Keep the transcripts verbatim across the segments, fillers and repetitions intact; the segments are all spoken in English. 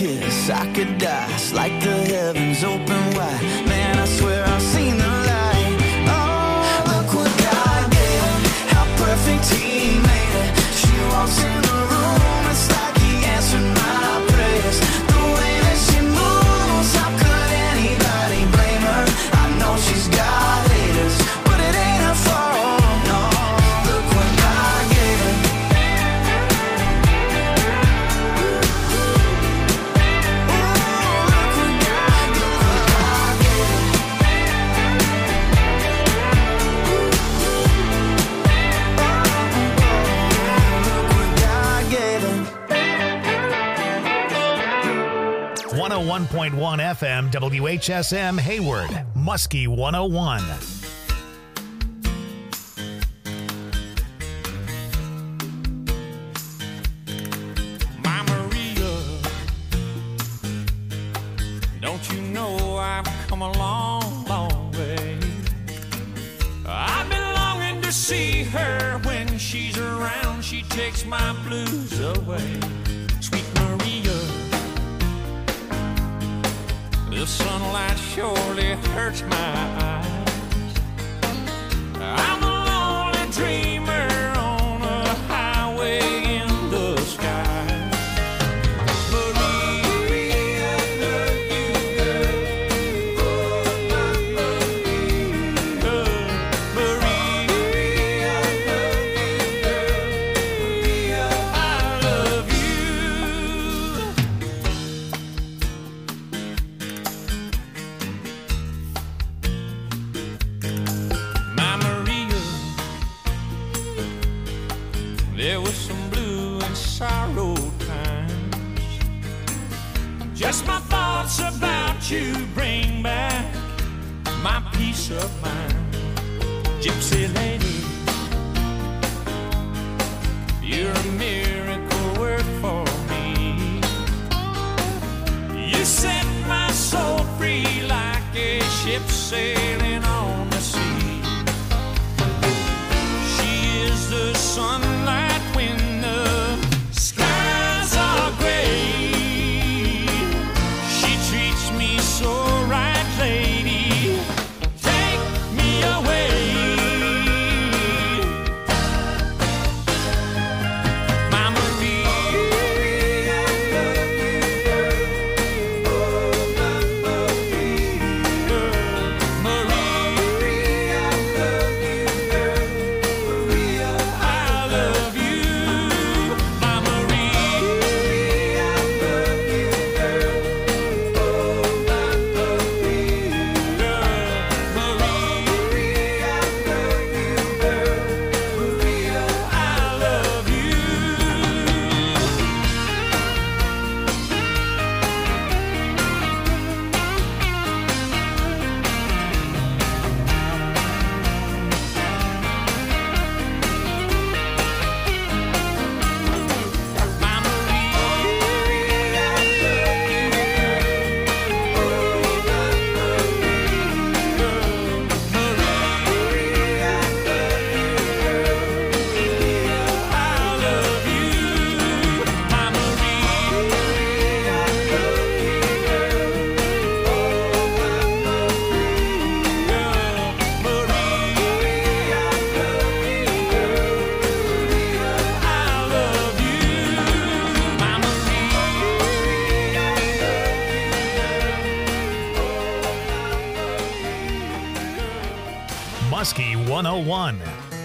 kiss, I could die. It's like the heavens open wide. Man, I swear I've seen the light. Oh, look what God did. How perfect He made it. She walks in the room, it's like He answered my prayers. The way that she moves, how could anybody blame her? I know she's got haters, but it ain't her fault, no. Look what God gave her. one oh one point one F M W H S M Hayward, Muskie one oh one. My Maria, don't you know I've come a long, long way? I've been longing to see her. When she's around, she takes my blues away. Sweet Maria, the sunlight surely hurts my eyes. I'm a lonely dreamer on a highway in the sky. Maria, I love you, girl. Maria, I love you, girl. Maria, I love you. My Maria, there was some blue and sorrow times. Just my thoughts about you bring back my peace of mind. Gypsy lady, you're a miracle work for me. You set my soul free like a ship sailing on the sea. She is the sunlight when the skies are gray. She treats me so right, lady. Take me away. My Maria, I love you, girl. Maria, I love you, girl. Maria, I love you. My Maria, I love you, girl. Oh, my Maria, Maria, I love you, girl. Maria, I love you. My Maria, I love you, girl. Oh, my Maria, Maria, I love you, girl. Maria, I love you. My Maria, I love you, girl. Oh, my Maria, Maria, I love you, girl. Maria, I love you. My Maria, I Muskie one oh one.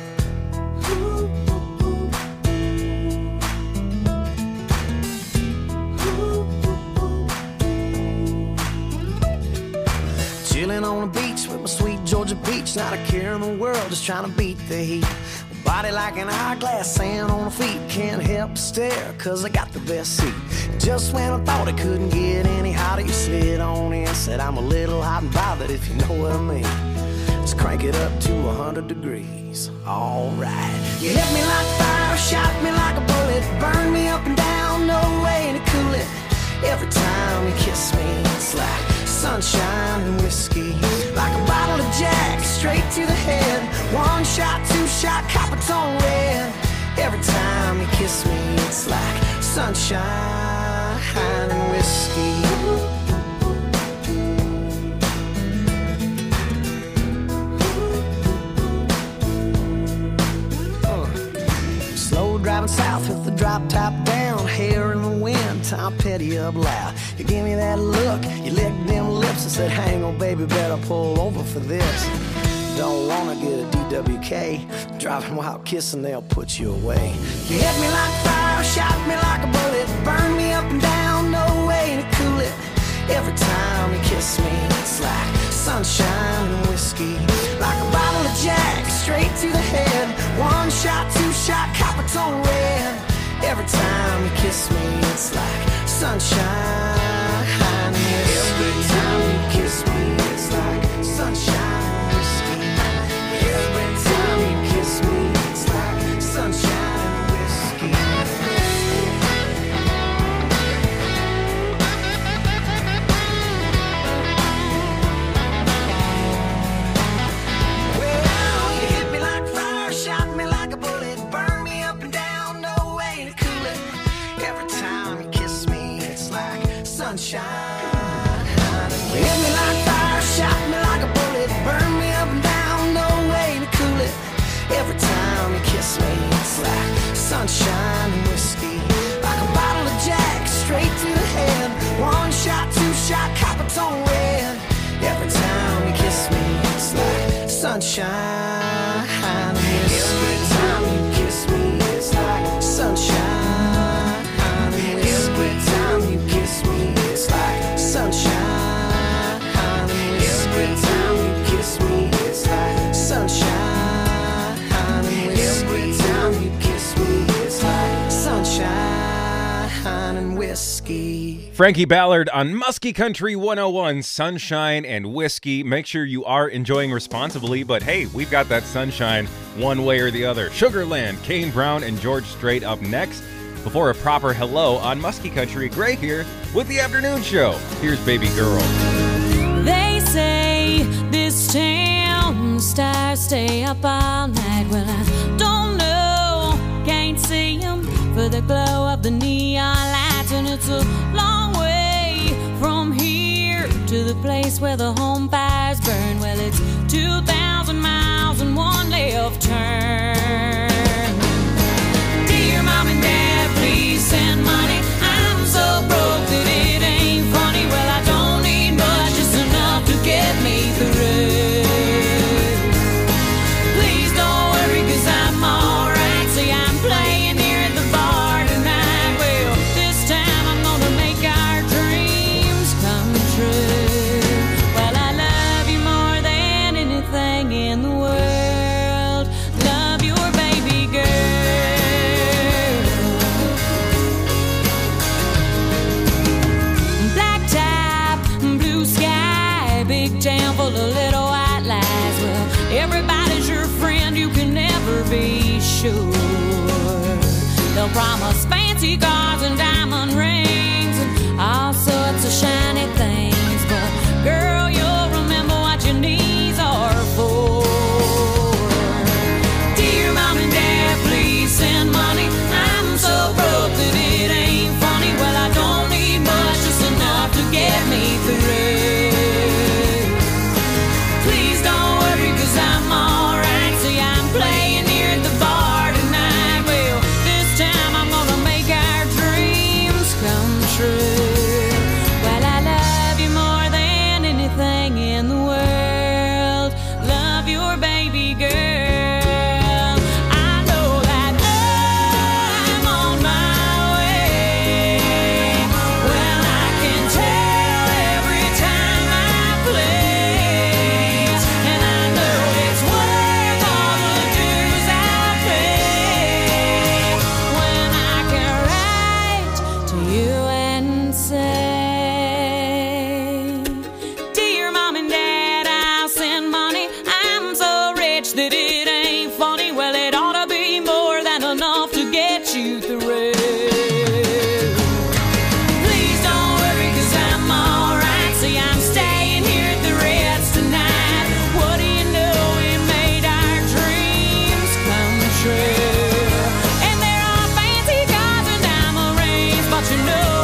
Chilling on the beach with my sweet Georgia peach. Not a care in the world, just trying to beat the heat. Body like an hourglass, sand on the feet. Can't help but stare, cause I got the best seat. Just when I thought it couldn't get any hotter, you slid on in, said I'm a little hot and bothered, if you know what I mean. Let's crank it up to one hundred degrees. Alright. You hit me like fire, shot me like a bullet, burn me up and down, no way to cool it. Every time you kiss me, it's like sunshine and whiskey. Like a bottle of Jack, straight to the head. One shot, two shot, copper tone red. Every time you kiss me, it's like sunshine and whiskey. whiskey. Driving south with the drop top down, hair in the wind, Tom Petty up loud. You give me that look, you licked them lips and said, hang on baby, better pull over for this. Don't wanna get a D W K, driving while kissing, they'll put you away. You hit me like fire, shot me like a bullet, burn me up and down, no way to cool it. Every time you kiss me, it's like sunshine and whiskey. Like a bottle of Jack, straight to the head. One shot, two shot, copper tone red. Every time you kiss me, it's like sunshine and whiskey. Every time you kiss me, it's like sunshine and whiskey. Every time you kiss me, it's like sunshine and whiskey. Sunshine. You hit me like fire, shot me like a bullet, burn me up and down, no way to cool it. Every time you kiss me, it's like sunshine and whiskey. Like a bottle of Jack, straight to the head. One shot, two shot, copper tone red. Every time you kiss me, it's like sunshine and whiskey. Every time you kiss me, it's like sunshine and whiskey. Every time you kiss me, it's like sunshine and whiskey. Every time you kiss me, it's like sunshine and whiskey. Every time you kiss me, it's like sunshine and whiskey. Frankie Ballard on Muskie Country one oh one, Sunshine and Whiskey. Make sure you are enjoying responsibly, but hey, we've got that sunshine one way or the other. Sugarland, Kane Brown, and George Strait up next. Before a proper hello on Muskie Country, Gray here with the afternoon show. Here's Baby Girl. They say this town stars stay up all night. Well, I don't know, can't see them for the glow of the neon lights. And it's a long way from here to the place where the home fires burn. Well, it's two thousand miles and one left turn. Dear Mom and Dad, please send money. I'm so broke that it ain't funny. Well, I don't need much, just enough to get me through. Please don't worry, cause I'm alright. See, I'm playing here at the bar tonight. Well, this time I'm gonna make our dreams come true. Well, I love you more than anything in the world. Love your baby girl. Jam full of little white lies. Well, everybody's your friend, you can never be sure. They'll promise fancy cars and diamond rings and all sorts of shiny things, but girl, you'll remember what your knees are for. Dear Mom and Dad, please send money. I'm so broke that it ain't funny. Well, I don't need much, just enough to get me through. I'm alright, see, I'm playing here at the bar tonight. Well, this time I'm gonna make our dreams come true. Well, I love you more than anything in the world. Love your baby girl. I know that I'm on my way. Well, I can tell every time I play. And I know it's worth all the dues I pay. When I can write to you and say, Dear Mom and Dad, I'll send money. I'm so rich that it ain't funny. Well, it ought to be more than enough to get you through. Please don't worry, cause I'm alright. See, I'm staying here at the Ritz tonight. What do you know, we made our dreams come true. And there are fancy cars and diamond rings, but you know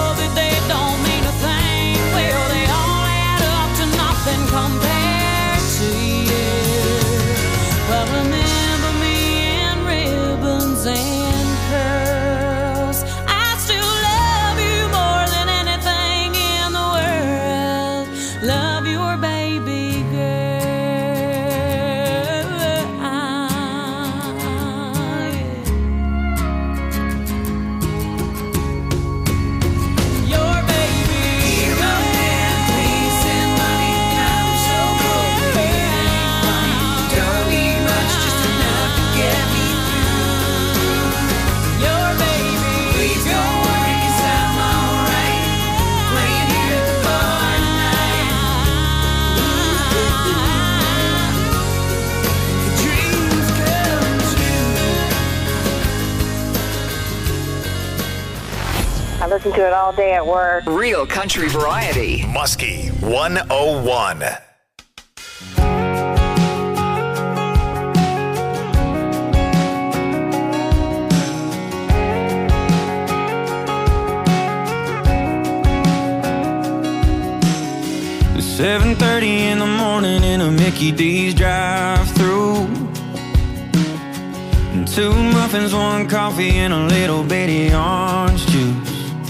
listen to it all day at work. Real country variety. Muskie one oh one. seven thirty in the morning in a Mickey D's drive-thru. Two muffins, one coffee, and a little bitty orange juice.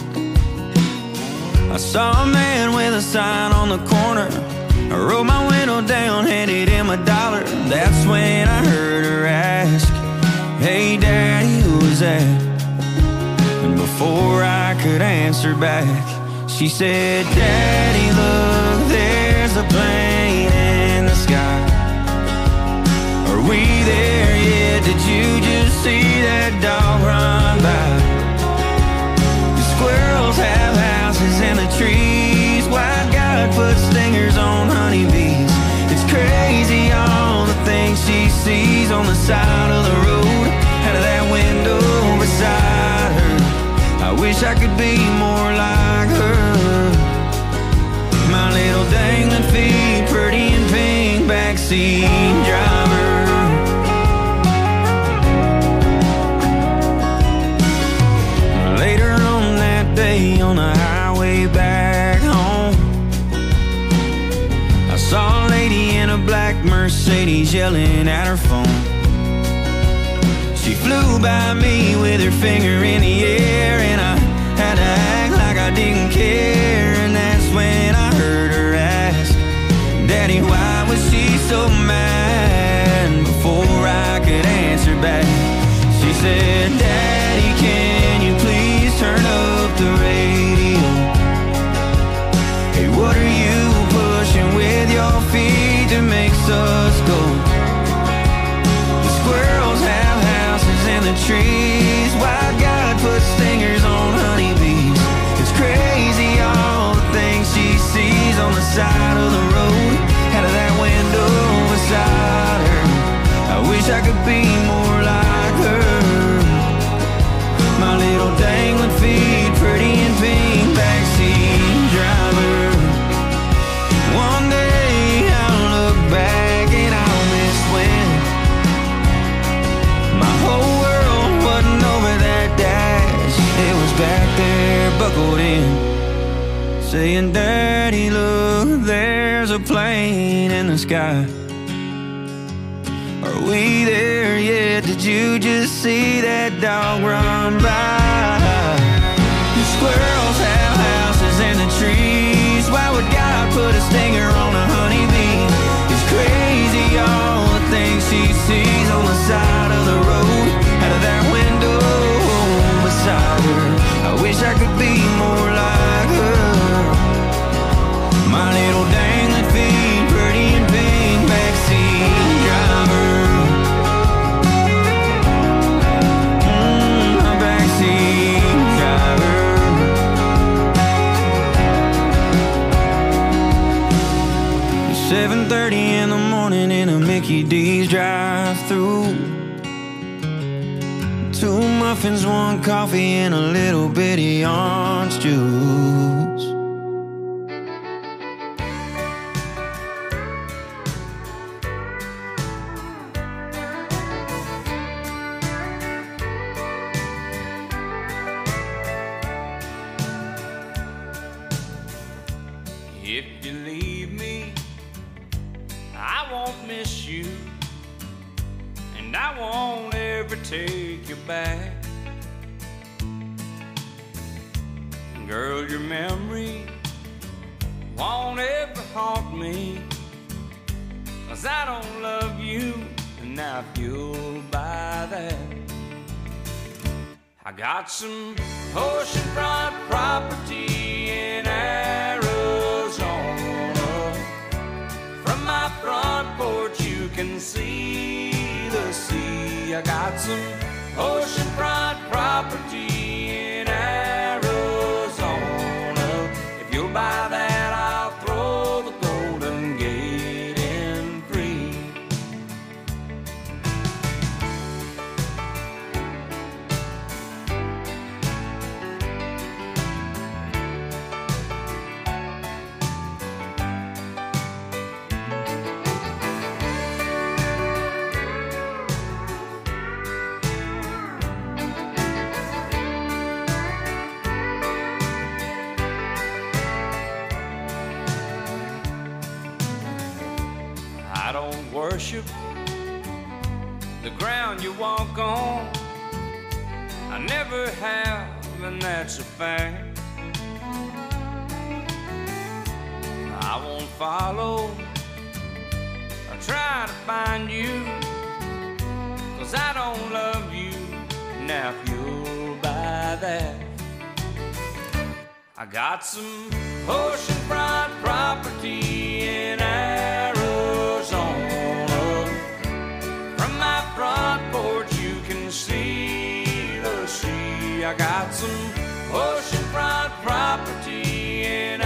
I saw a man with a sign on the corner. I rolled my window down, handed him a dollar. That's when I heard her ask, "Hey Daddy, who is that?" And before I could answer back, she said, "Daddy, look, there's a plane in the sky. Are we there yet? Did you just see that dog run by? The squirrels have houses in the trees. White God put stingers on honeybees. It's crazy all the things she sees on the side of the road, out of that window beside her. I wish I could be more like her. My little dangling feet, pretty and pink, backseat driver." Later on that day on the highway back home, I saw a lady in a black Mercedes yelling at her phone. She flew by me with her finger in the air, and I had to act like I didn't care. And that's when I heard her ask, "Daddy, why was she so mad?" And before I could answer back, she said, "Daddy, can you please turn up the radio? Hey, what are you pushing with your feet that makes us go? The squirrels have houses in the trees. Why God put stingers on honeybees? It's crazy all the things she sees on the side of the road, out of that window beside her. I wish I could be more like her. My little dangling feet, pretty and pink, backseat driver. One day I'll look back and I'll miss when my whole world wasn't over that dash. It was back there, buckled in, saying, "Daddy, look, there's a plane in the sky. Are we there yet? Did you just see that dog run by? The squirrels have houses in the trees. Why would God put a stinger on a honeybee? It's crazy all the things she sees on the side of the road, out of that window beside her. I wish I could be more like her. My little dangling feet, pretty and pink, backseat driver." Mm, my backseat driver. seven thirty in the morning in a Mickey D's drive-thru. Two muffins, one coffee, and a little bitty orange juice. If you leave me, I won't miss you, and I won't ever take you back. Girl, your memory won't ever haunt me, 'cause I don't love you, and now you'll buy that. I got some oceanfront property in Arizona. From my front porch you can see the sea. I got some oceanfront property in Arizona. If you'll buy that, I'll throw the Golden Gate in free. worship the ground you walk on. I never have, and that's a fact. I won't follow or try to find you, 'cause I don't love you. Now if you'll buy that, I got some oceanfront property in Arizona. From my front porch you can see the sea. I got some oceanfront property in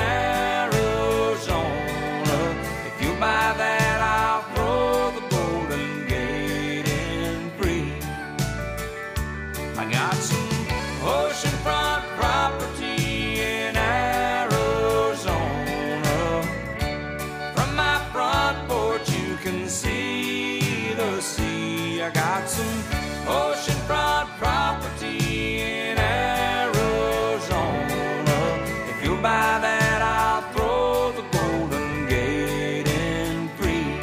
Arizona. If you buy that, I'll throw the Golden Gate in free. I got some oceanfront property in Arizona. From my front porch you can see the sea. I got some oceanfront property in Arizona. If you buy that, I'll throw the Golden Gate in free.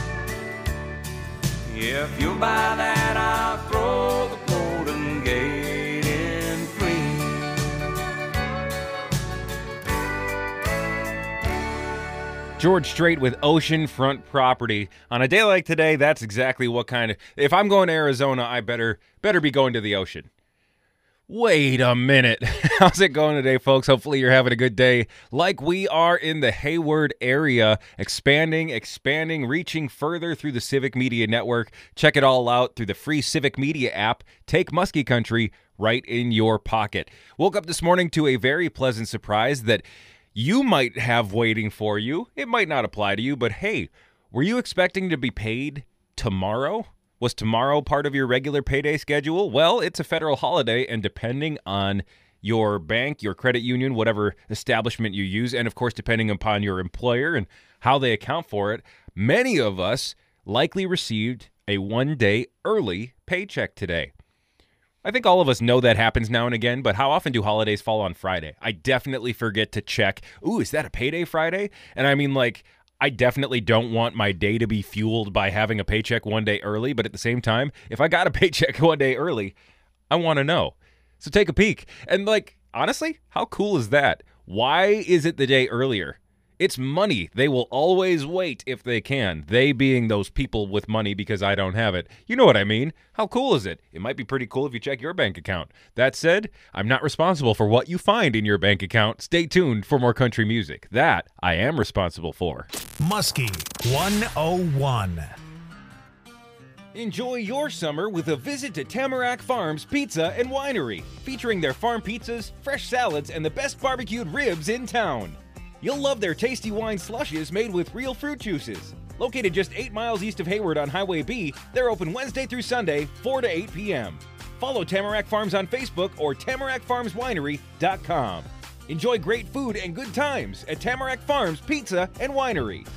If you buy that, I'll throw the Golden Gate in free. George Strait with Oceanfront Property. On a day like today, that's exactly what kind of... If I'm going to Arizona, I better better be going to the ocean. Wait a minute. How's it going today, folks? Hopefully you're having a good day. Like we are in the Hayward area, expanding, expanding, reaching further through the Civic Media Network. Check it all out through the free Civic Media app. Take Muskie Country right in your pocket. Woke up this morning to a very pleasant surprise that you might have waiting for you. It might not apply to you, but hey, were you expecting to be paid tomorrow? Was tomorrow part of your regular payday schedule? Well, it's a federal holiday, and depending on your bank, your credit union, whatever establishment you use, and of course, depending upon your employer and how they account for it, many of us likely received a one-day early paycheck today. I think all of us know that happens now and again, but how often do holidays fall on Friday? I definitely forget to check, ooh, is that a payday Friday? And I mean, like, I definitely don't want my day to be fueled by having a paycheck one day early, but at the same time, if I got a paycheck one day early, I want to know. So take a peek. And like, honestly, how cool is that? Why is it the day earlier? It's money. They will always wait if they can. They being those people with money because I don't have it. You know what I mean? How cool is it? It might be pretty cool if you check your bank account. That said, I'm not responsible for what you find in your bank account. Stay tuned for more country music. That I am responsible for. Muskie one oh one. Enjoy your summer with a visit to Tamarack Farms Pizza and Winery, featuring their farm pizzas, fresh salads, and the best barbecued ribs in town. You'll love their tasty wine slushes made with real fruit juices. Located just eight miles east of Hayward on Highway B, they're open Wednesday through Sunday, four to eight p.m. Follow Tamarack Farms on Facebook or tamarack farms winery dot com. Enjoy great food and good times at Tamarack Farms Pizza and Winery.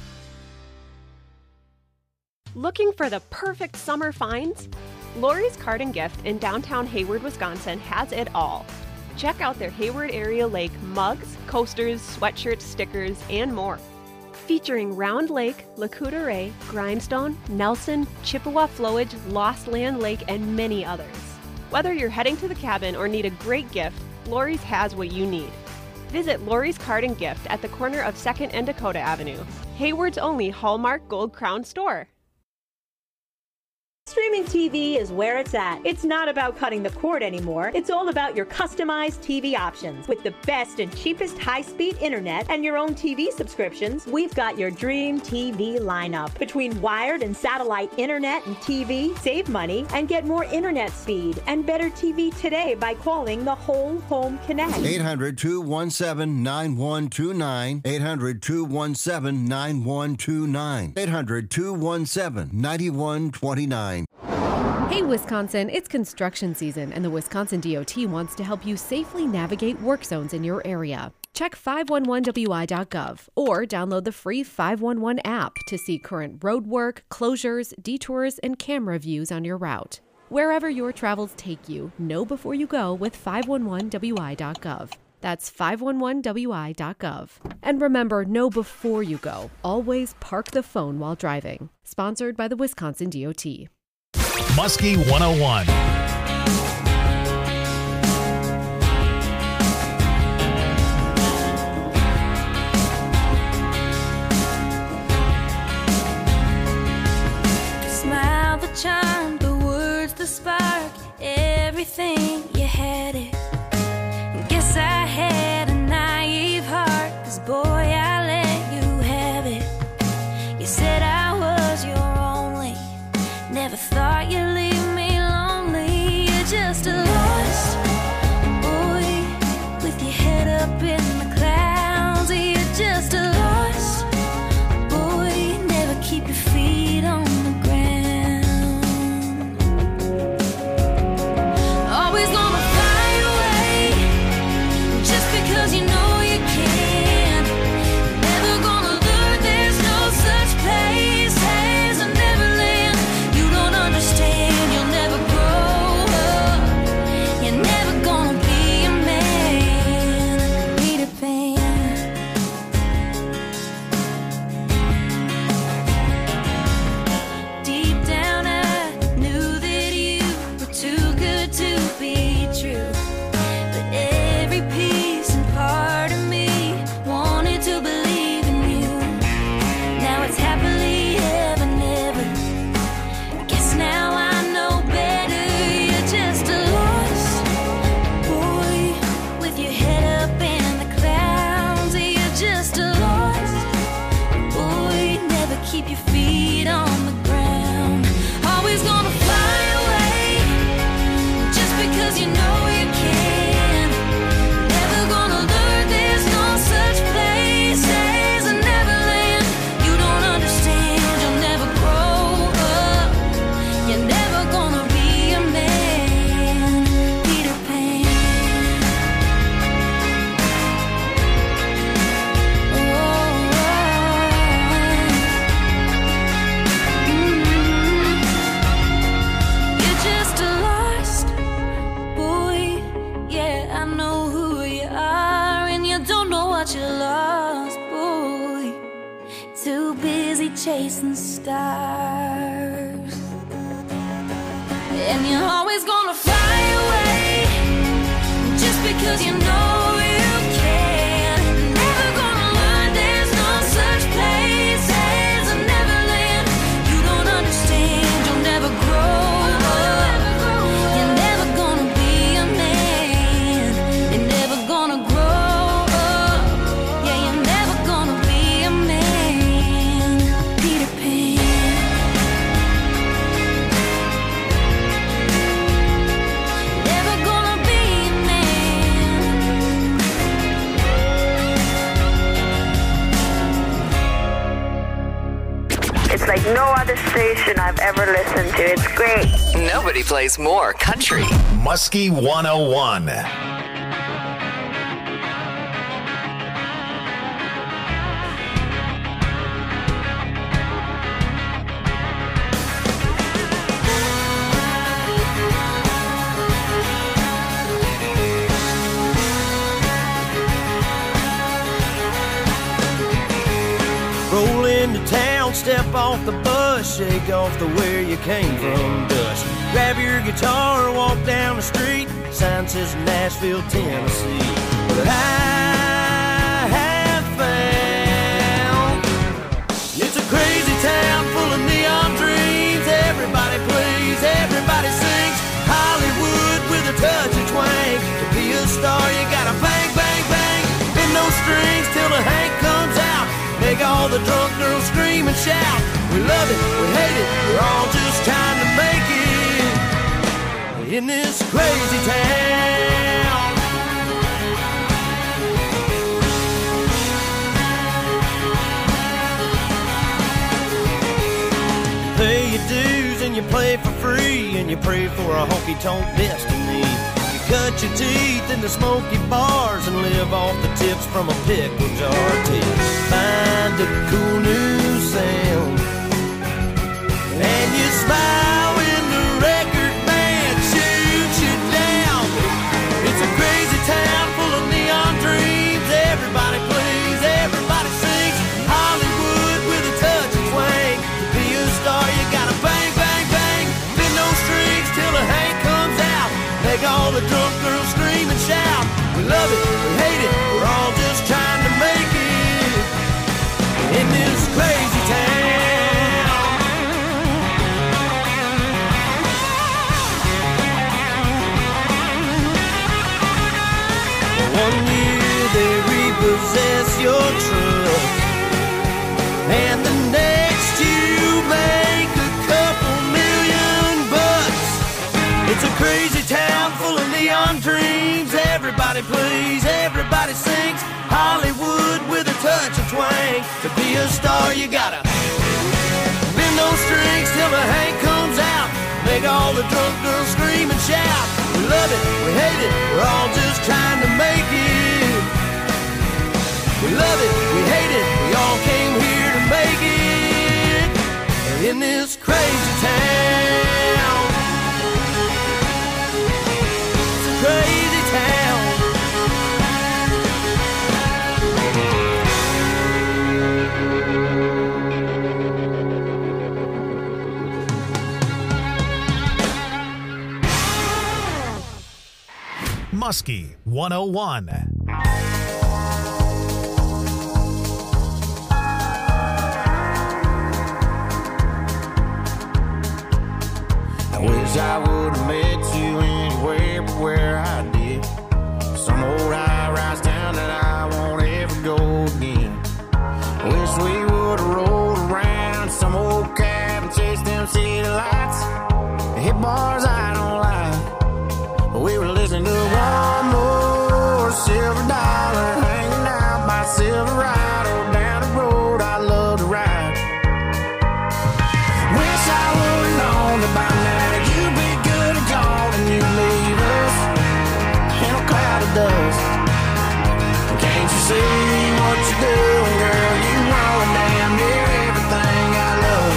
Looking for the perfect summer finds? Lori's Card and Gift in downtown Hayward, Wisconsin has it all. Check out their Hayward Area Lake mugs, coasters, sweatshirts, stickers, and more. Featuring Round Lake, Lac-Courte Oreille, Grindstone, Nelson, Chippewa Flowage, Lost Land Lake, and many others. Whether you're heading to the cabin or need a great gift, Lori's has what you need. Visit Lori's Card and Gift at the corner of second and Dakota Avenue, Hayward's only Hallmark Gold Crown store. Streaming T V is where it's at. It's not about cutting the cord anymore. It's all about your customized T V options. With the best and cheapest high-speed internet and your own T V subscriptions, we've got your dream T V lineup. Between wired and satellite internet and T V, save money and get more internet speed and better T V today by calling the Whole Home Connect. eight hundred, two one seven, nine one two nine. eight hundred, two one seven, nine one two nine. eight hundred, two one seven, nine one two nine. Hey Wisconsin, it's construction season and the Wisconsin D O T wants to help you safely navigate work zones in your area. Check five one one W I dot gov or download the free five one one app to see current road work, closures, detours, and camera views on your route. Wherever your travels take you, know before you go with five one one W I dot gov. That's five one one W I dot gov. And remember, know before you go. Always park the phone while driving. Sponsored by the Wisconsin D O T. Muskie one oh one. Smile the charm, the words the spark, everything you had it. Guess I had a naive heart, 'cause boy I let you have it. You said I was your only, never thought you'd leave me lonely. You're just a lost boy with your head up in the clouds. You're just a lost boy, never keep your feet on the ground. Always gonna fly away just because you know you can. Never gonna learn there's no such place as a Neverland. You don't understand, you'll never grow up. You're never gonna be a man. Peter Pan. Deep down I knew that you were too good to be true. But every piece and part of me wanted to believe in you. Now it's happily ever, never. Guess now I know better. You're just a lost boy with your head up in the clouds. You're just a lost boy, never keep your feet on the ground. Always gonna fly away just because you know you can. Never gonna learn there's no such place as a Neverland. You don't understand, you'll never grow up. You're never gonna be a man. Peter Pan. Oh, mm. You're just a lost boy. Yeah, I know who you are, and you don't know what you lost, boy. Too busy chasing stars, and you're always gonna fly away just because you know you can. Never gonna learn there's no such place as a Neverland. You don't understand, you'll never grow up. You're never gonna be a man. You're never gonna grow up. Yeah, you're never gonna be a man. Peter Pan. Never gonna be a man. It's like no other station I've ever listened to. It's great. Nobody plays more country. Muskie one oh one. Roll into town, step off the bus, shake off the where you came from dust. Grab your guitar, walk down the street, sign says Nashville, Tennessee. But I have found it's a crazy town full of neon dreams. Everybody plays, everybody sings. Hollywood with a touch of twang. To be a star, you gotta bang, bang, bang. Bend those strings till the Hank comes out. Make all the drunk girls scream and shout. We love it, we hate it, we're all just trying to make it in this crazy town. You pay your dues and you play for free, and you pray for a honky-tonk destiny. You cut your teeth in the smoky bars and live off the tips from a pickle jar till find a cool new sound. And you smile when the record man shoots you down. It's a crazy town full of neon way. To be a star, you gotta bend those strings till the Hank comes out. Make all the drunk girls scream and shout. We love it, we hate it, we're all just trying to make it. We love it, we hate it, we all came here to make it. In this crazy town, it's a crazy town. Muskie one oh one. I wish I would have met you anywhere but where I did. Some old high-rise town that I won't ever go again. I wish we would have rolled around some old cab and chased them city lights. Hit bars I don't like, but we were listening to one more Silver Dollar, hanging out by Silverado down the road I love to ride. Wish I would have known that by now you'd be good and gone and you'd leave us in a cloud of dust. Can't you see what you're doing, girl? You ruin damn near everything I love.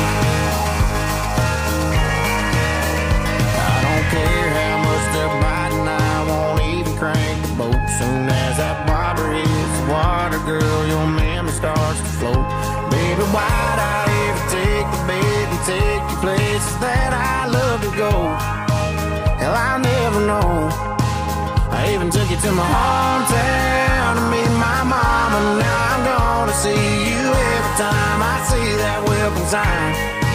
I don't care how much they're biting, I won't even crank the boat. Soon as that bobber hits the water, girl, your memory starts to float. Baby, why'd I ever take the bait and take you places that I love to go? Hell, I'll never know. I even took you to my hometown to meet my mama. Now I'm gonna see you every time I see that welcome sign.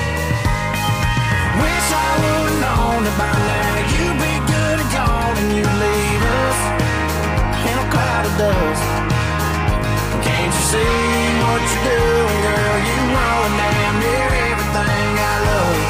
Wish I would've known that by now you'd be good and gone and you'd leave us in a cloud of dust. Can't you see what you're doing, girl? You ruin damn near everything I love.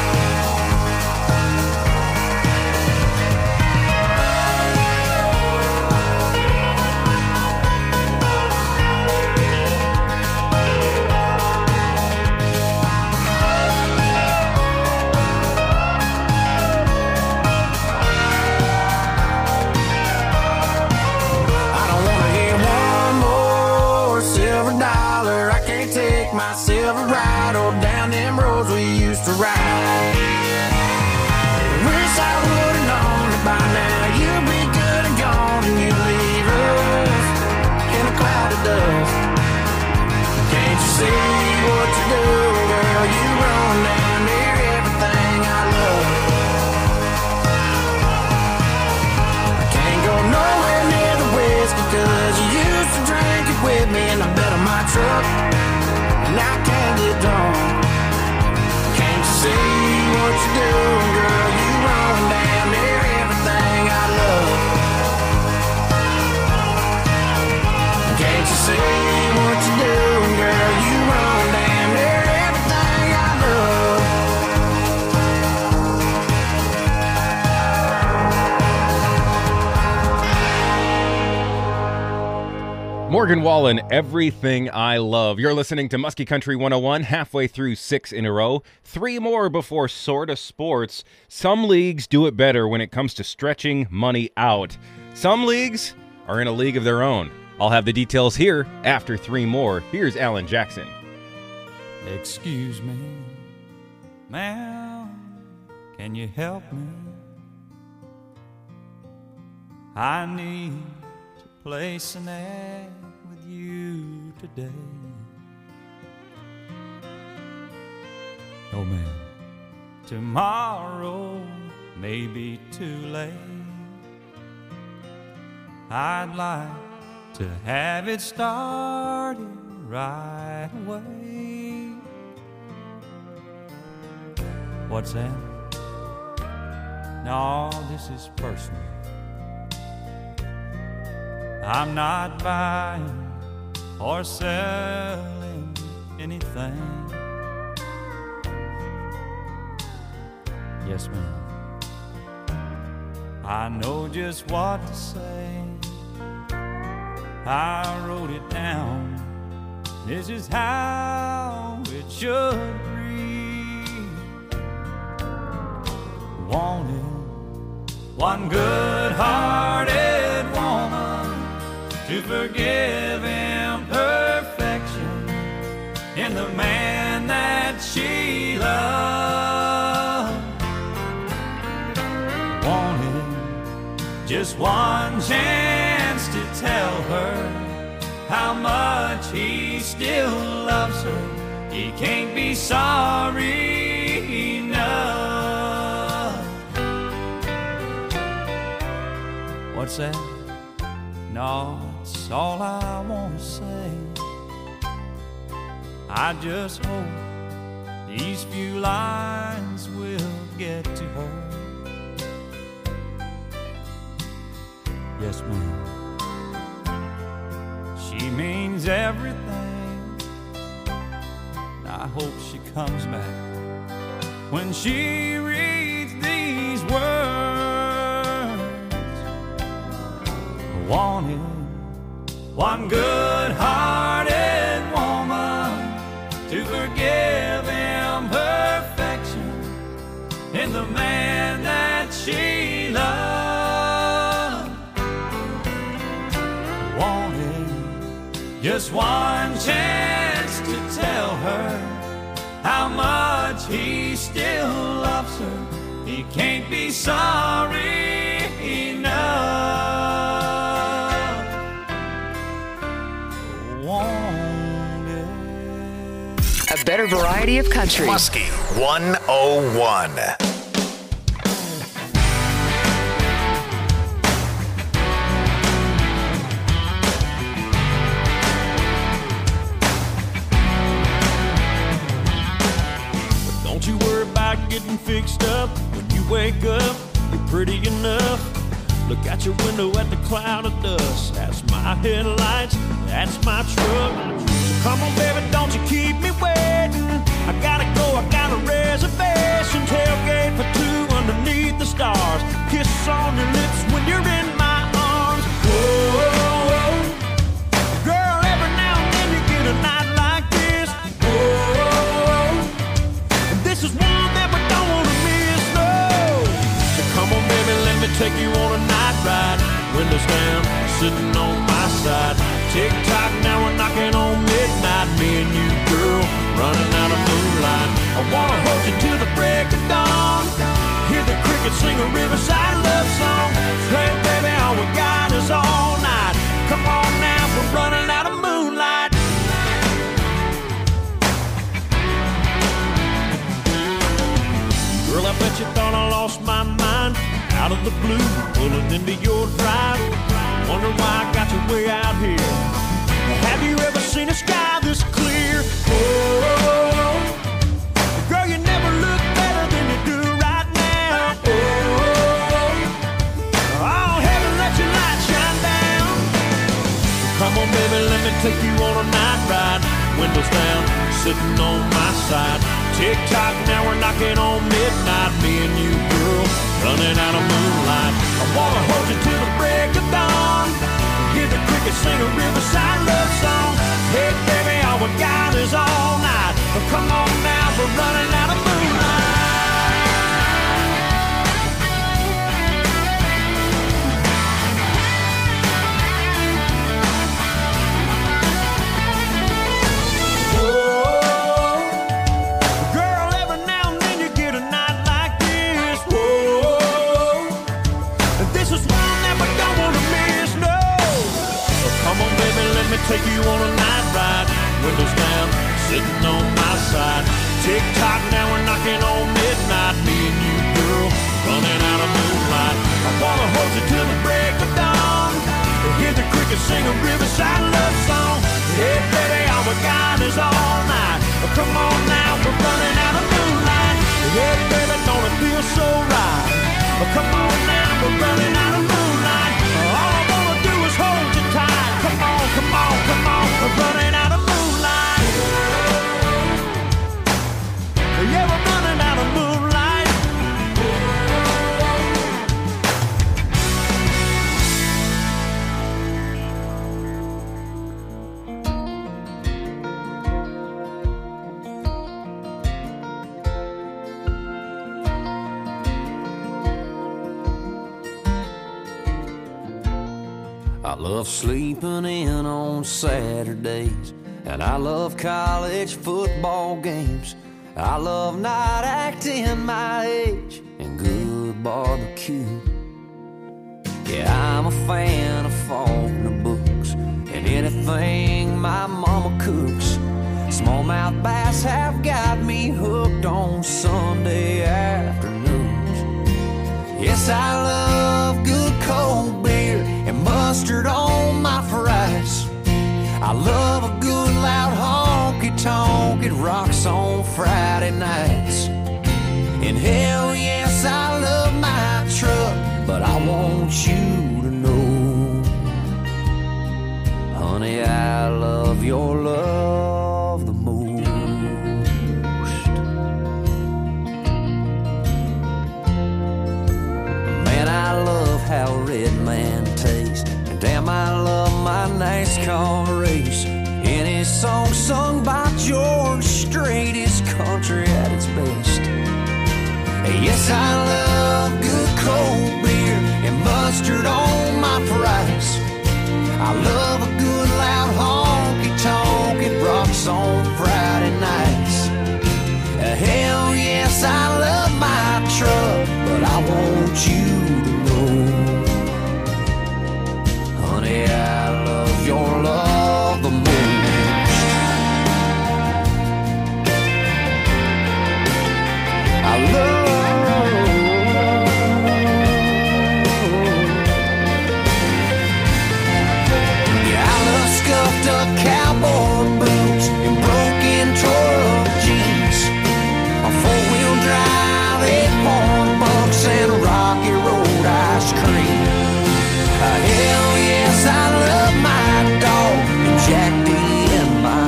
My Silverado down them roads we used to ride. Wish I would've known that by now you'd be good and gone and you'd leave us in a cloud of dust. Can't you see what you're doing, girl? You run down near everything I love. I can't go nowhere near the whiskey cause you used to drink it with me and I bet on my truck. And I can't get drunk. Can't you see what you're doing, girl? You run down near everything I love. Can't you see what you're doing, girl? You run down near everything I Morgan Wallen, Everything I Love. You're listening to Muskie Country one oh one, halfway through six in a row. Three more before Sorta Sports. Some leagues do it better when it comes to stretching money out. Some leagues are in a league of their own. I'll have the details here after three more. Here's Alan Jackson. Excuse me, ma'am, can you help me? I need to place an ad with you today. Oh man, tomorrow may be too late. I'd like to have it started right away. What's that? No, this is personal. I'm not buying or selling anything. Yes, ma'am. I know just what to say. I wrote it down This is how it should be. Wanting one good-hearted woman to forgive imperfection in the man that she loved. Wanting just one chance to tell her how much he still loves her. He can't be sorry enough. What's that? No, it's all I want to say. I just hope these few lines will get to her. Yes, ma'am. She means everything. I hope she comes back when she reads these words. Wanting one good-hearted woman to forgive imperfection in the man that she loved. Wanting just one chance to tell her how much he still loves her. He can't be sorry enough. A better variety of country. Muskie one oh one. But don't you worry about getting fixed up. When you wake up, you're pretty enough. Look out your window at the cloud of dust. That's my headlights, that's my truck. So come on, baby, don't you keep me waiting. I gotta go, I got a reservation. Tailgate for two underneath the stars. Kiss on your lips when you're in my arms. Whoa, girl, every now and then you get a night like this. Whoa, and this is one that we don't wanna miss, no. So come on, baby, let me take you on a night ride. Windows down, sitting on my side. Tick tock, now we're knocking on midnight. Me and you, girl, running out of moonlight. I wanna hold you till the break of dawn. Hear the crickets sing a riverside love song. Hey, baby, all we got is all night. Come on now, we're running out of moonlight. Girl, I bet you thought I lost my mind. Out of the blue, pulling into your drive. Wonder why I got you way out here. Have you ever seen a sky this clear? Oh, girl, you never look better than you do right now. Oh, oh, heaven, let your light shine down. Come on, baby, let me take you on a night ride. Windows down, sitting on my side. Tick tock, now we're knocking on midnight. Me and you, girl, running out of moonlight. I wanna hold you till the break of dawn. Hear the crickets sing a riverside love song. Hey, baby, all we got is all night. Oh, come on now, we're running out of moonlight. Take you on a night ride, windows down, sitting on my side. Tick tock, now we're knocking on midnight. Me and you, girl, running out of moonlight. I wanna hold you till the break of dawn. Hear the crickets sing a riverside love song. Hey, baby, all we got is all night. Oh, come on now, we're running out of moonlight. Hey, baby, don't it feel so right? Oh, come on now, we're running out of moonlight. All I wanna do is hold you tight. Come on, come on, come on, we're running out of moonlight. Yeah, we're running out of moonlight. love sleeping in on Saturdays, and I love college football games. I love not acting my age and good barbecue. Yeah, I'm a fan of Faulkner books and anything my mama cooks. Smallmouth bass have got me hooked on Sunday afternoons. Yes, I love good cold beer and mustard on my fries. I love a good loud honky-tonk, it rocks on Friday nights. And hell yes, I love my truck, but I want you to know, honey, I love your love the most. Man, I love how Red Man tastes, and damn, I love my NASCAR race. Any song sung by George Strait is country at its best. Yes, I love good cold beer and mustard on my fries. I love a good loud honky-tonk, it rocks on Friday nights. Hell yes, I love my truck, but I want you to know, honey, I love your love the most. I love up cowboy boots and broken tore-up jeans, a four-wheel drive, eight-horn bucks, and Rocky Road ice cream. Uh, hell yes, I love my dog and Jack D and my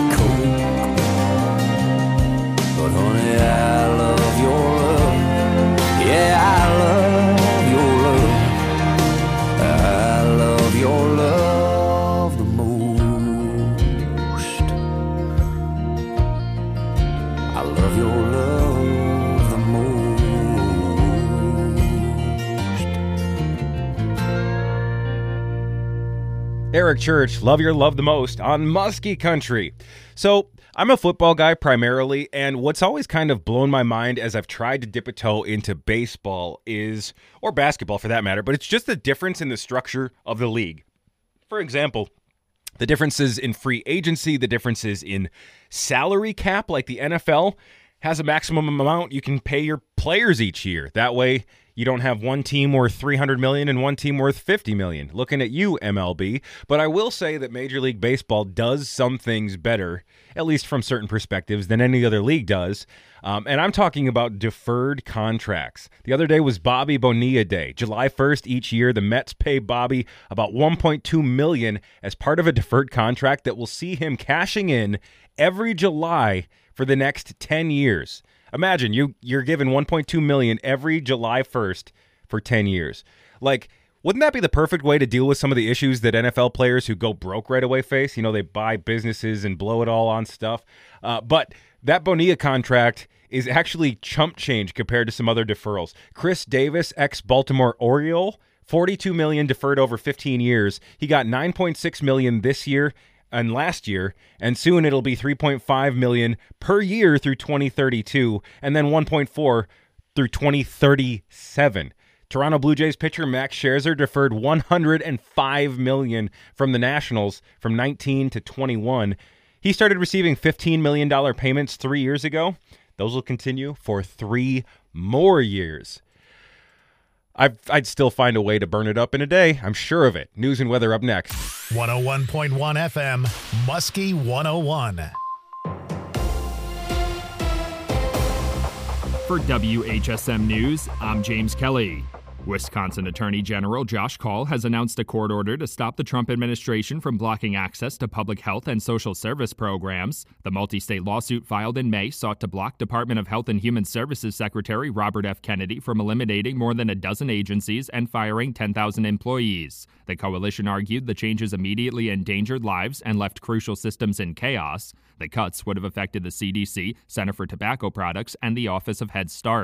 Coke. But honey, I love your love. Yeah, I love your love. I love your love. Eric Church, Love Your Love the Most on Muskie Country. So I'm a football guy primarily, and what's always kind of blown my mind as I've tried to dip a toe into baseball is, or basketball for that matter, but it's just the difference in the structure of the league. For example, the differences in free agency, the differences in salary cap, like the N F L has a maximum amount you can pay your players each year. That way, you don't have one team worth three hundred million dollars and one team worth fifty million dollars. Looking at you, M L B. But I will say that Major League Baseball does some things better, at least from certain perspectives, than any other league does. Um, and I'm talking about deferred contracts. The other day was Bobby Bonilla Day. July first each year, the Mets pay Bobby about one point two million dollars as part of a deferred contract that will see him cashing in every July for the next ten years. Imagine you, you're given one point two million dollars every July first for ten years. Like, wouldn't that be the perfect way to deal with some of the issues that N F L players who go broke right away face? You know, they buy businesses and blow it all on stuff. Uh, but that Bonilla contract is actually chump change compared to some other deferrals. Chris Davis, ex-Baltimore Oriole, forty-two million dollars deferred over fifteen years. He got nine point six million dollars this year and last year, and soon it'll be three point five million dollars per year through twenty thirty-two, and then one point four through twenty thirty-seven. Toronto Blue Jays pitcher Max Scherzer deferred one hundred five million dollars from the Nationals from nineteen to twenty-one. He started receiving fifteen million dollars payments three years ago. Those will continue for three more years. I'd, I'd still find a way to burn it up in a day. I'm sure of it. News and weather up next. one oh one point one F M, Muskie one oh one. For W H S M News, I'm James Kelly. Wisconsin Attorney General Josh Kaul has announced a court order to stop the Trump administration from blocking access to public health and social service programs. The multi-state lawsuit filed in May sought to block Department of Health and Human Services Secretary Robert F. Kennedy from eliminating more than a dozen agencies and firing ten thousand employees. The coalition argued the changes immediately endangered lives and left crucial systems in chaos. The cuts would have affected the C D C, Center for Tobacco Products, and the Office of Head Start.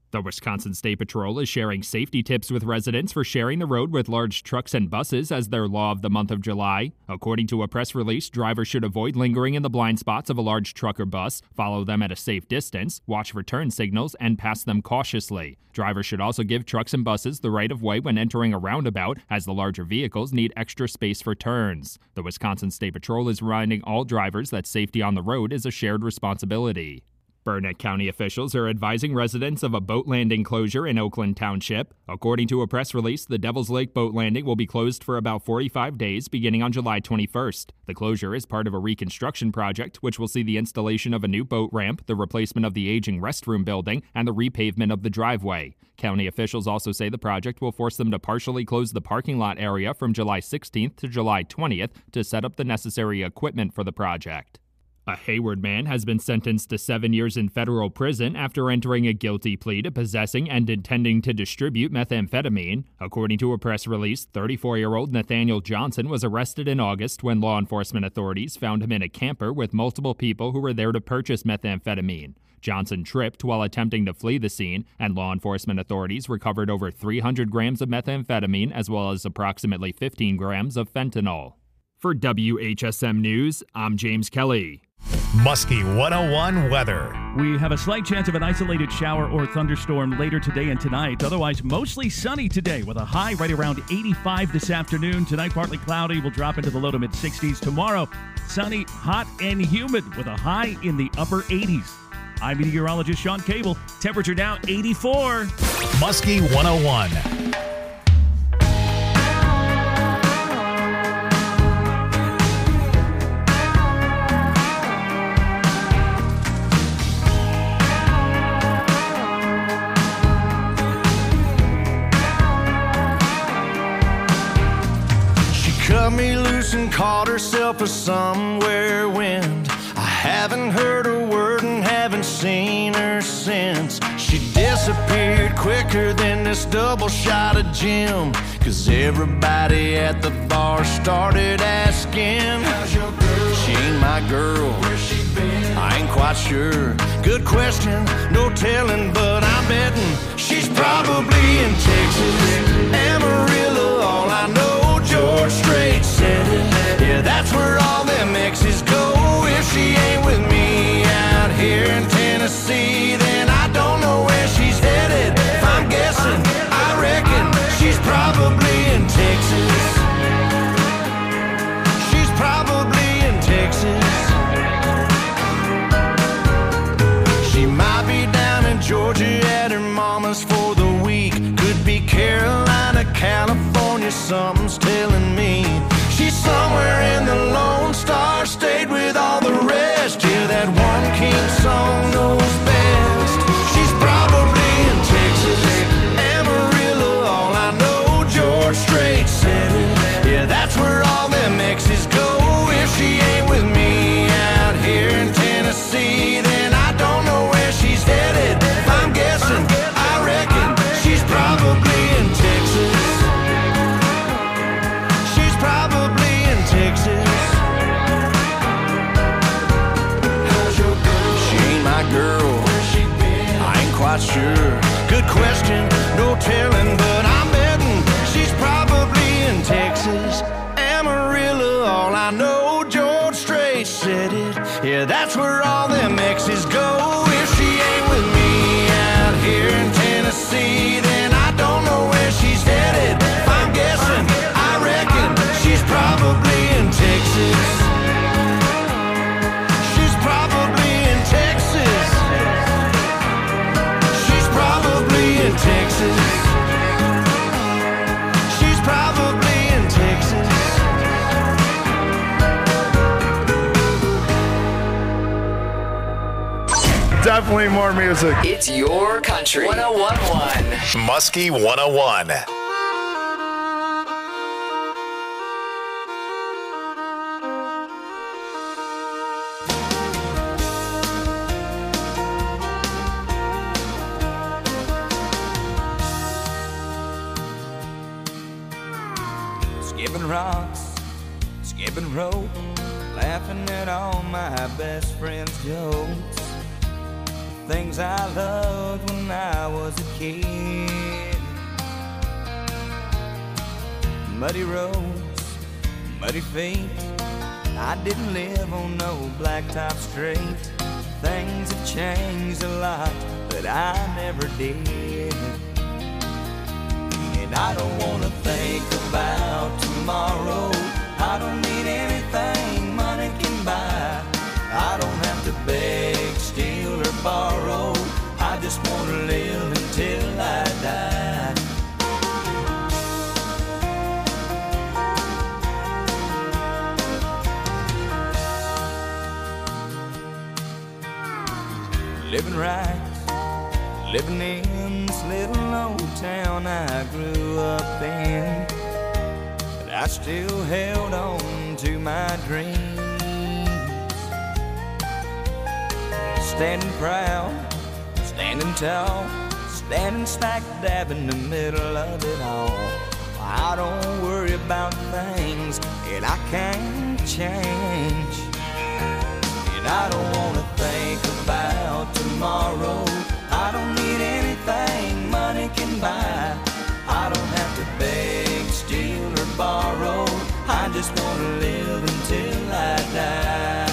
The Wisconsin State Patrol is sharing safety tips with residents for sharing the road with large trucks and buses as their law of the month of July. According to a press release, drivers should avoid lingering in the blind spots of a large truck or bus, follow them at a safe distance, watch for turn signals, and pass them cautiously. Drivers should also give trucks and buses the right of way when entering a roundabout, as the larger vehicles need extra space for turns. The Wisconsin State Patrol is reminding all drivers that safety on the road is a shared responsibility. Burnett County officials are advising residents of a boat landing closure in Oakland Township. According to a press release, the Devil's Lake boat landing will be closed for about forty-five days beginning on July twenty-first. The closure is part of a reconstruction project, which will see the installation of a new boat ramp, the replacement of the aging restroom building, and the repavement of the driveway. County officials also say the project will force them to partially close the parking lot area from July sixteenth to July twentieth to set up the necessary equipment for the project. A Hayward man has been sentenced to seven years in federal prison after entering a guilty plea to possessing and intending to distribute methamphetamine. According to a press release, thirty-four-year-old Nathaniel Johnson was arrested in August when law enforcement authorities found him in a camper with multiple people who were there to purchase methamphetamine. Johnson tripped while attempting to flee the scene, and law enforcement authorities recovered over three hundred grams of methamphetamine as well as approximately fifteen grams of fentanyl. For W H S M News, I'm James Kelly. Muskie one oh one weather. We have a slight chance of an isolated shower or thunderstorm later today and tonight. Otherwise, mostly sunny today with a high right around eighty-five this afternoon. Tonight, partly cloudy. Will drop into the low to mid sixties. Tomorrow, sunny, hot, and humid with a high in the upper eighties. I'm meteorologist Sean Cable. Temperature now eighty-four. Muskie one oh one. Cut me loose and caught herself a somewhere wind. I haven't heard a word and haven't seen her since. She disappeared quicker than this double shot of gin. Cause everybody at the bar started asking, how's your girl? She ain't my girl. Where's she been? I ain't quite sure. Good question, no telling, but I'm betting she's probably in Texas. Amarillo, all I know. George Strait said it. Yeah, that's where all them exes go. If she ain't with me out here in Tennessee, then I don't know where she's headed. If I'm guessing, I reckon she's probably in Texas. She's probably in Texas. She might be down in Georgia at her mama's for the week. Could be Carolina, California, something's telling me. She's somewhere in the Lone Star State with all the rest. Yeah, that one king song knows best. She's probably in Texas. Amarillo, all I know. George Strait said it. Yeah, that's where all them exes go. If she ain't with me out here in Tennessee, then I don't know where she's headed. If I'm guessing, I reckon she's probably in Texas. She's probably in Texas. How's your girl? She ain't my girl. Where's she been? I ain't quite sure. Good question, no telling, but I'm betting she's probably in Texas. Amarillo, all I know. George Strait said it. Yeah, that's where all them exes go. If she ain't with me out here in Tennessee, then I don't know where she's headed. If I'm guessing, I reckon she's probably in Texas. She's probably in Texas. She's probably in Texas. She's probably in Texas. Definitely more music. It's your country. one oh one point one. Muskie one oh one. Skipping rocks, skipping rope, laughing at all my best friends' jokes. things I loved when I was a kid. Muddy roads, muddy feet, I didn't live on no blacktop street. Things have changed a lot, but I never did. And I don't wanna think about tomorrow. I don't need anything money can buy. I don't have to beg, steal, or borrow. I just wanna live until I die. Living right, living in this little old town I grew up in, but I still held on to my dreams. Standing proud, standing tall, standing smack dab in the middle of it all. I don't worry about things that I can't change. And I don't wanna think about tomorrow. I don't need anything money can buy. I don't have to beg, steal, or borrow. I just wanna live until I die.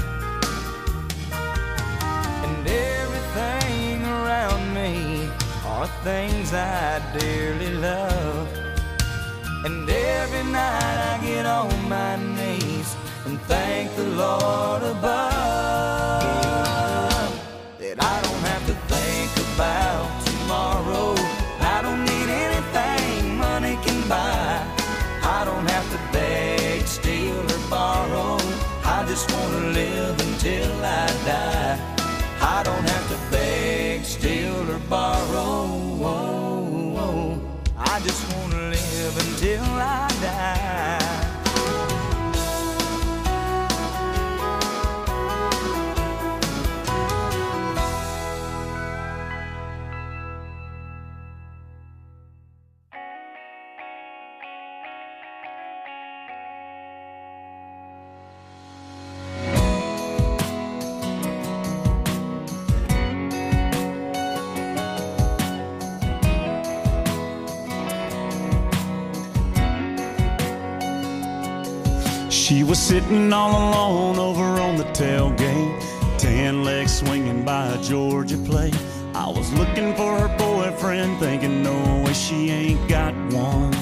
And everything around me are things I dearly love. And every night I get on my knees and thank the Lord above that I don't have to think about tomorrow. I don't need anything money can buy. I don't have to beg, steal, or borrow. I just want to live until I die. I don't have to beg, steal, or borrow. I just want to live until I die. She was sitting all alone over on the tailgate, tan legs swinging by a Georgia plate. I was looking for her boyfriend, thinking no way she ain't got one.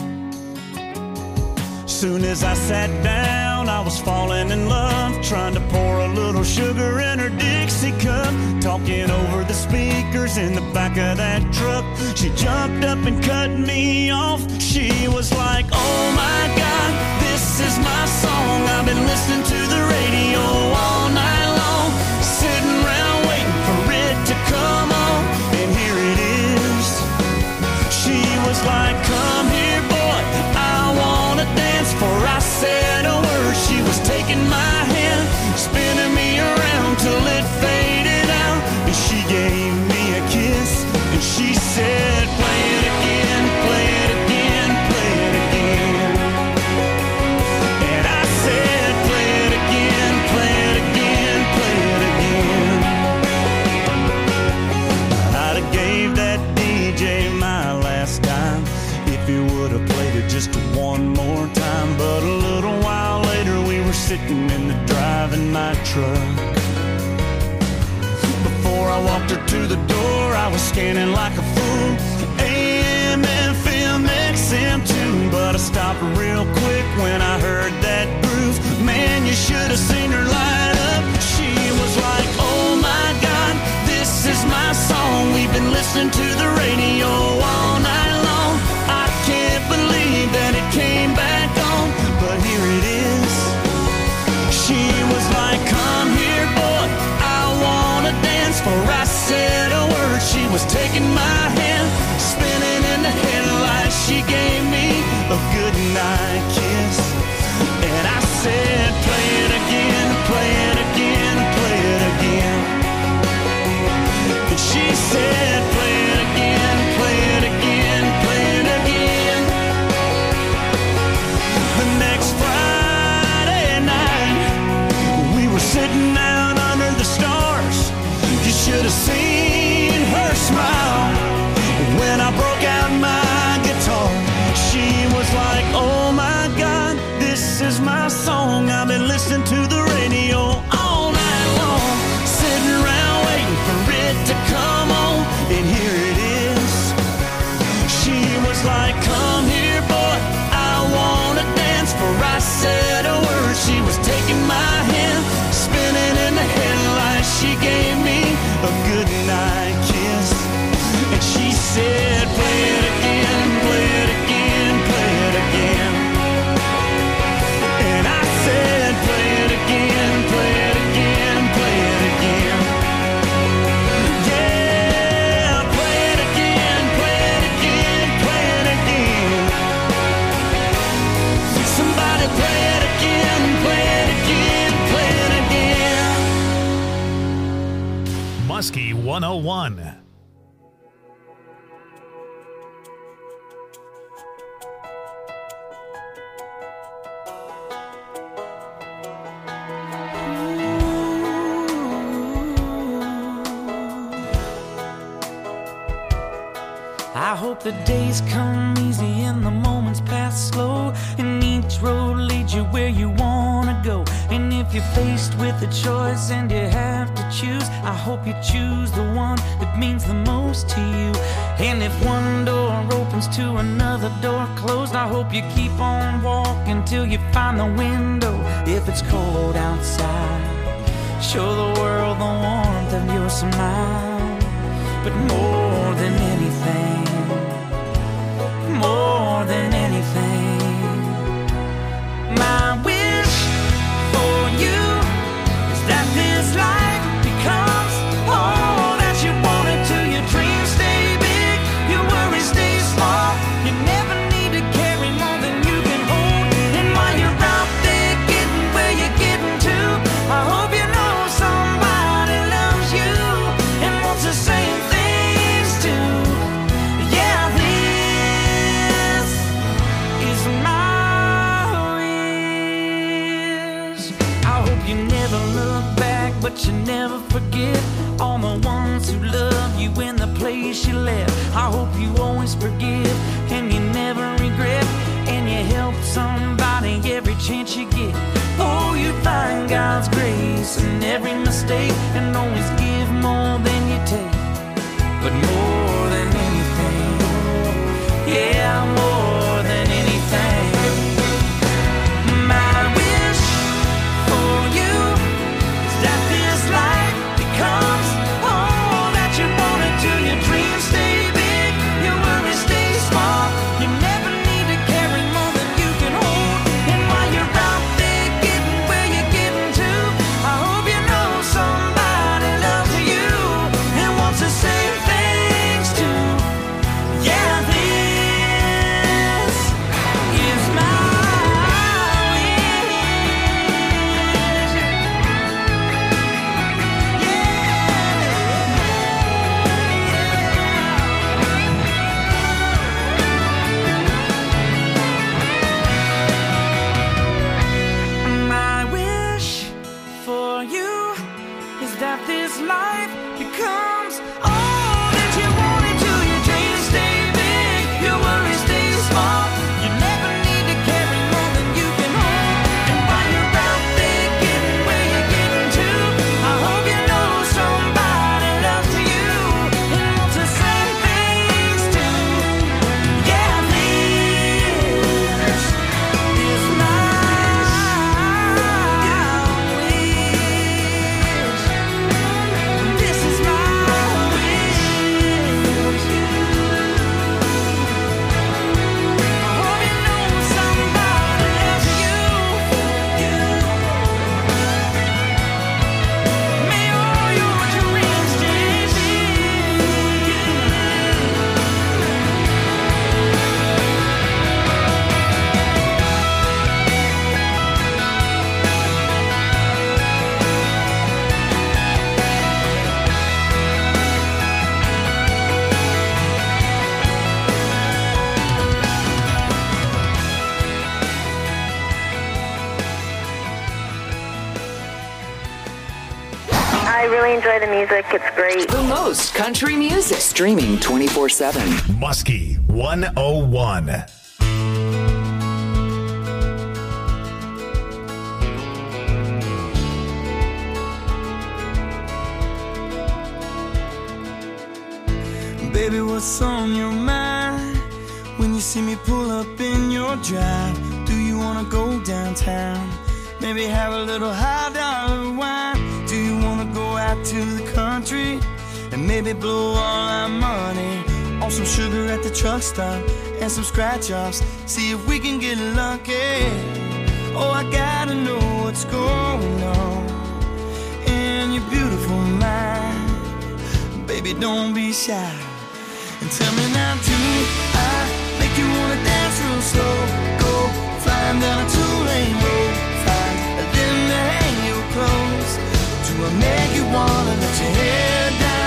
Soon as I sat down, I was falling in love, trying to pour a little sugar in her Dixie cup, talking over the speakers in the back of that truck. She jumped up and cut me off. She was like, oh my God, this is my song. I've been listening to the radio all night long, sitting around waiting for it to come on, and here it is. She was like, come here boy, I wanna dance. For I said a word, she was taking my hand, spinning me around till it faded out, and she gave me a kiss, and she said, play it again, play it again, play it again. And I said, play it again, play it again, play it again. I'd have gave that D J my last time if he would have played it just one more time. But a little while later we were sitting in the driving my truck. Before I walked her to the door, I was scanning like a fool, A M, F M, X M too. But I stopped real quick when I heard that groove. Man, you should have seen her light up. She was like, oh my God, this is my song. We've been listening to the radio all night long. I can't believe that it came back on, but here it is. She was like, come here boy, I wanna dance. For I said a word, she was taking my hand, spinning in the headlights. She gave me a good night kiss, and I said, play it again, play it again, play it again. And she said, play it again, play it again, play it again. The next Friday night, we were sitting out under the stars. You should have seen Muskie one oh one. I hope the days come easy and the moments pass slow, and each road leads you where you wanna go. And if you're faced with a choice and you have to choose, I hope you choose the one that means the most to you. And if one door opens to another door closed, I hope you keep on walking till you find the window. If it's cold outside, show the world the warmth of your smile. But more than anything, more than anything, my wish for you is that this life becomes all that you want it to. Your dreams stay big, your worries stay small. You never need to carry more than you can hold. And while you're out there getting where you're getting to, I hope you know somebody loves you and wants the same thing. But you never forget all the ones who love you in the place you left. I hope you always forgive and you never regret, and you help somebody every chance you get. Oh, you find God's grace in every mistake and always give more than you take. But more than anything, yeah, more than anything, my wish for you that this life becomes all that you want it to. Your dreams stay big, your worries stay small. You never need to carry more than you can hold. And while you're out there getting where you're getting to, I hope you know somebody loves you and wants the same things too. Yeah, this is my that this life becomes all that you want it to. Your dreams stay big, your worries stay small. You never need to carry more than you can hold. And while you're out there getting where you're getting to, I hope you know somebody loves you and wants the same things too. Yeah, this is my I really enjoy the music. It's great. The most country music. Streaming twenty-four seven. Muskie one oh one. Baby, what's on your mind when you see me pull up in your drive? Do you wanna go downtown? Maybe have a little high dollar wine? Do you wanna go out to the country and maybe blow all our money on some sugar at the truck stop and some scratch offs? See if we can get lucky. Oh, I gotta know what's going on in your beautiful mind. Baby, don't be shy. And tell me now, do I make you wanna dance real slow? Go flying down a two-lane road, fine, and then to hang your clothes. Do I make you wanna let your hair down?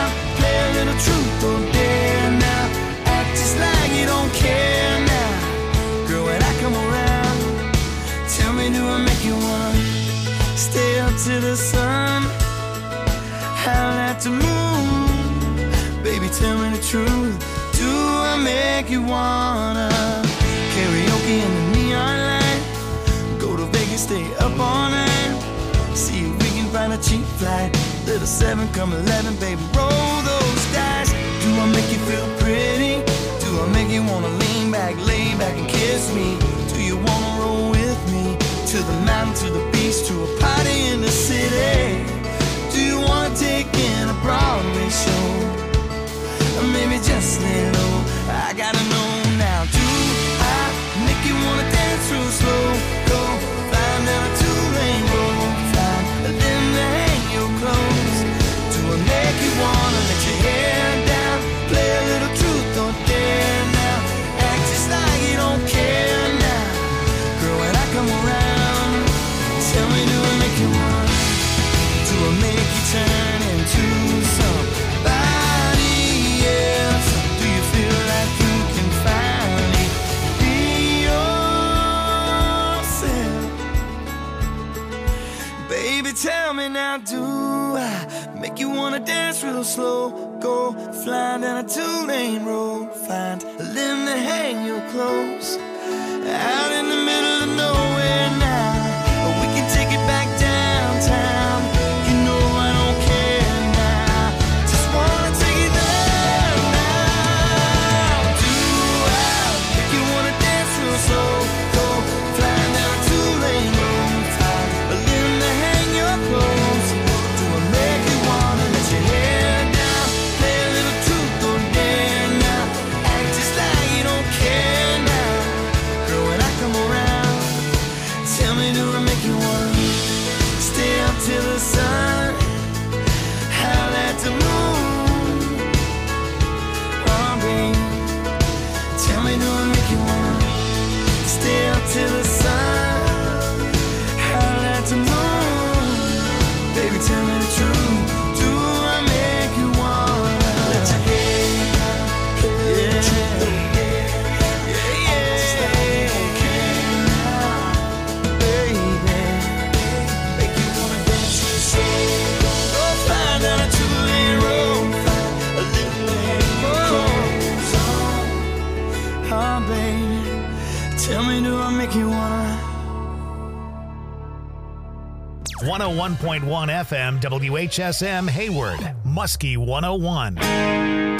let to move. Baby, tell me the truth. Do I make you wanna karaoke in the neon light? Go to Vegas, stay up all night. See if we can find a cheap flight. Little seven, come eleven, baby, roll those dice. Do I make you feel pretty? Do I make you wanna lean back, lay back and kiss me? Do you wanna roll with me? To the mountain, to the beach, to a party in the city? Do you wanna take in a Broadway show? Or maybe just lay low? I gotta know now. Do I make you wanna dance real slow? Go flying down a two-lane road, flying, and then hang your clothes. Do I make you wanna let your hair down? Play a little truth or dare now? Act just like you don't care now. Girl, when I come around, tell me, do I make you want? Do I make you turn into somebody else? Do you feel like you can finally be yourself? Baby, tell me now, do I make you wanna dance real slow? Go flying down a two-lane road, find a limb to hang your clothes. Out in the middle of nowhere now, or we can take it back downtown. You know I don't care now, just wanna take it there now. Do I make you wanna dance real slow? Go flying down a two-lane road, find a limb to hang your clothes. Do I make you wanna let your hair down? Play a little truth or dare now? Act just like you don't care now. Girl, when I come around, tell me, do I make you wanna stay up till the sun? Howl at the moon. Oh, babe, tell me, do I make you wanna stay up till the sun? Howl at the moon. Baby, tell me the truth. Do I make you wanna let your hair down? Play a little truth or dare? Yeah, yeah. Just like you don't care now, baby. Make you wanna dance real slow. Go flying down a two-lane road, find a little lane clothes on. Oh, baby, tell me, do I make you wanna? one oh one point one F M W H S M Hayward, Muskie one oh one.